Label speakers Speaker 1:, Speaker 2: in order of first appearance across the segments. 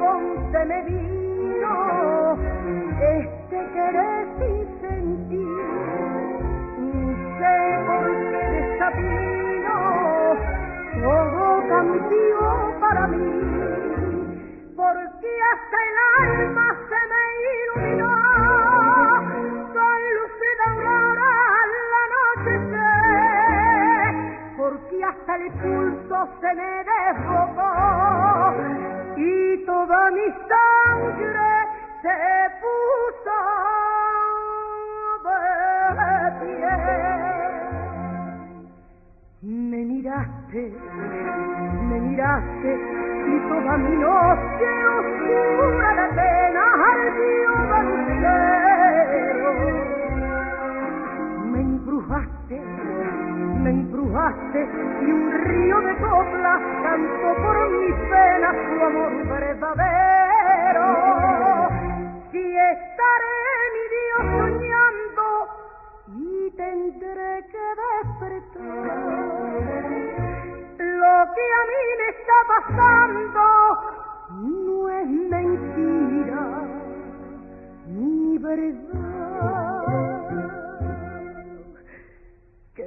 Speaker 1: entonces me vino este querer sin sentir. Ni sé por qué desafío todo cambió para mí, porque hasta el alma se me iluminó con luz de aurora al anochecer, porque hasta el pulso se me desbocó y toda mi sangre se puso de pie. Me miraste y toda mi noche oscura de pena ardió de lucero. Me embrujaste y un río de coplas cantó por mis penas tu amor verdadero. Si estaré mi Dios soñando y tendré que despertar, lo que a mí me está pasando no es mentira ni verdad. ¿Qué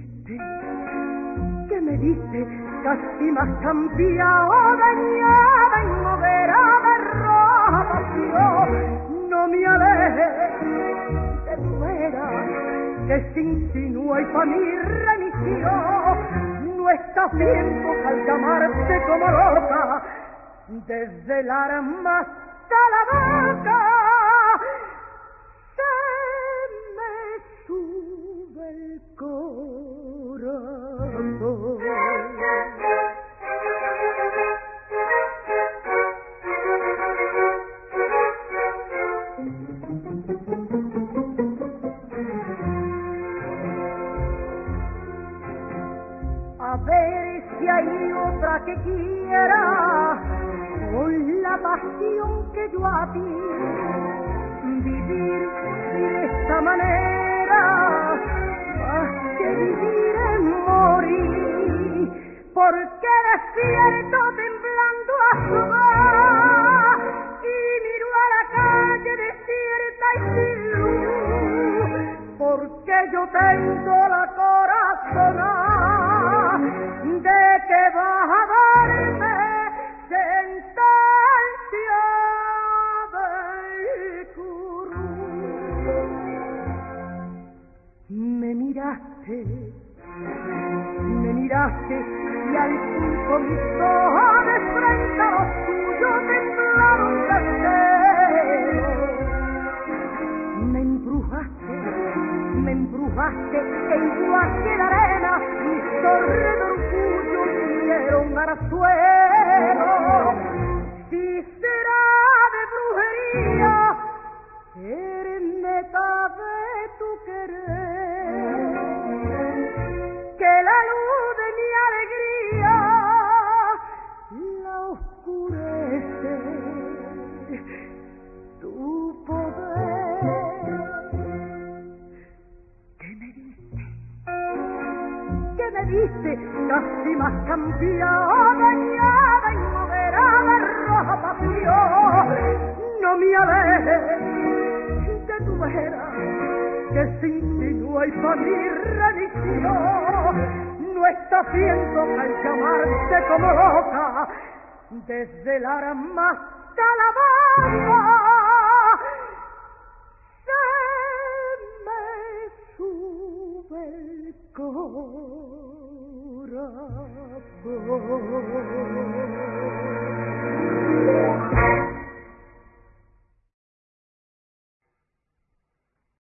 Speaker 1: me diste? Casi más cambiado, dañada en hoguera de roja pasión. No me alejes de tu vera, que sin ti no hay pa' mi remisión. No estás viendo que al llamarte como loca, desde el alma hasta la boca, se me sube el corazón. A ver si hay otra que quiera con la pasión que yo a ti, vivir de esta manera más que vivir en morir, porque despierto temblando a asomar y miro a la calle desierta y sin luz, porque yo tengo la corazonada de que vas a darme sentencia del cruz. Me miraste y al punto mis ojos de frente a los tuyos temblaron de celo. Me embrujaste e igual que la arena mis torres de orgullo dieron al suelo. Si será de brujería, eres neta de tu querer, que la luz de mi alegría la oscurece tu poder. ¿Qué me diste? Casi más cambiado, dañada en hoguera de roja pasión. No me alejes de tu vera, que sin ti no hay pa' mi remisión. No estás viendo que al llamarte como loca, desde el alma hasta la boca, se me sube el corazón.